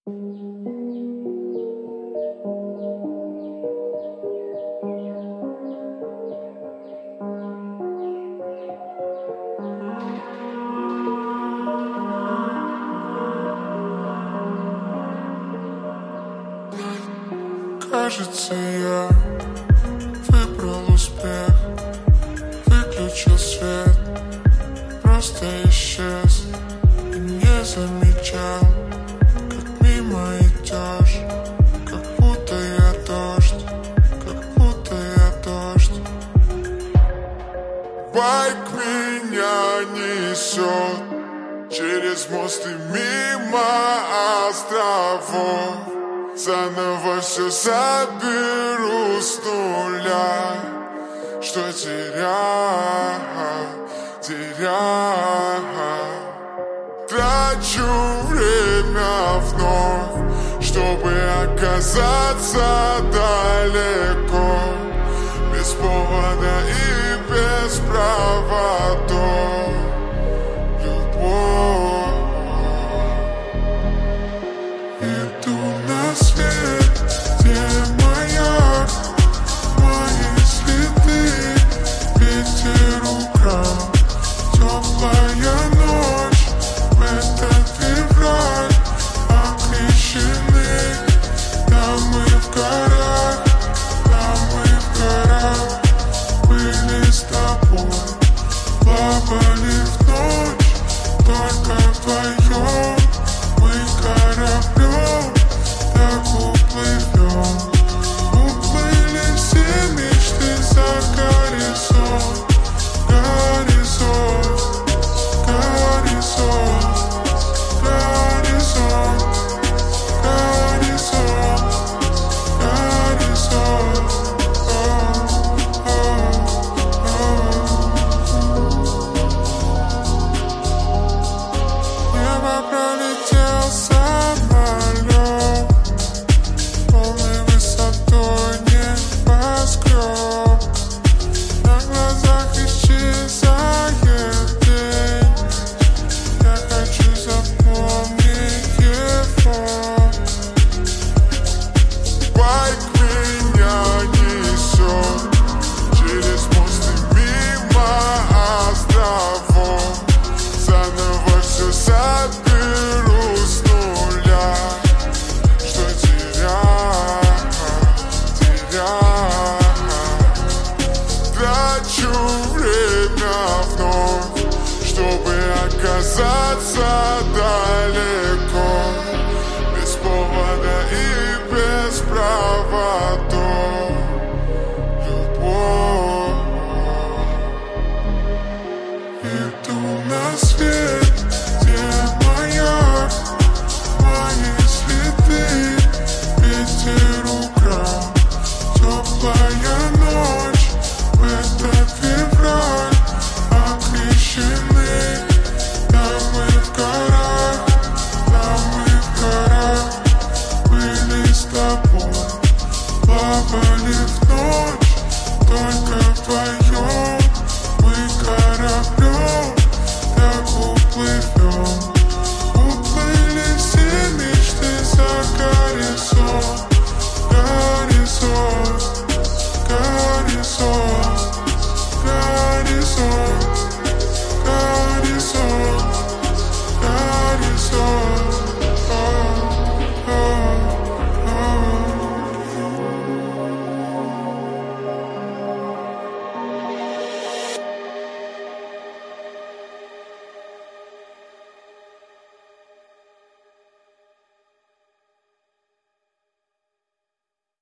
Кажется, я выбрал успех, выключил свет, просто исчез и не замечал, как мимо идешь, как будто я дождь, как будто я дождь. Байк меня несет через мост и мимо островов. Заново все заберу с нуля, что теряю. Трачу время вновь, чтобы оказаться далеко, без повода и без проводов.